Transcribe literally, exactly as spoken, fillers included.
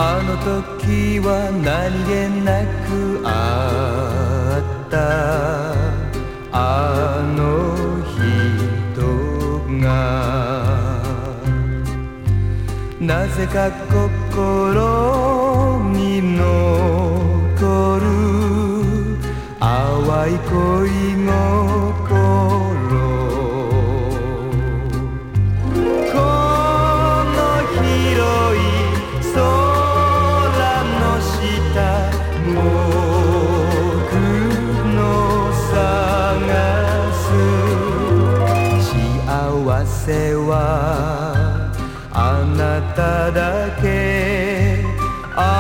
あの時は何気なくあったあの人がなぜか心に残る淡い恋心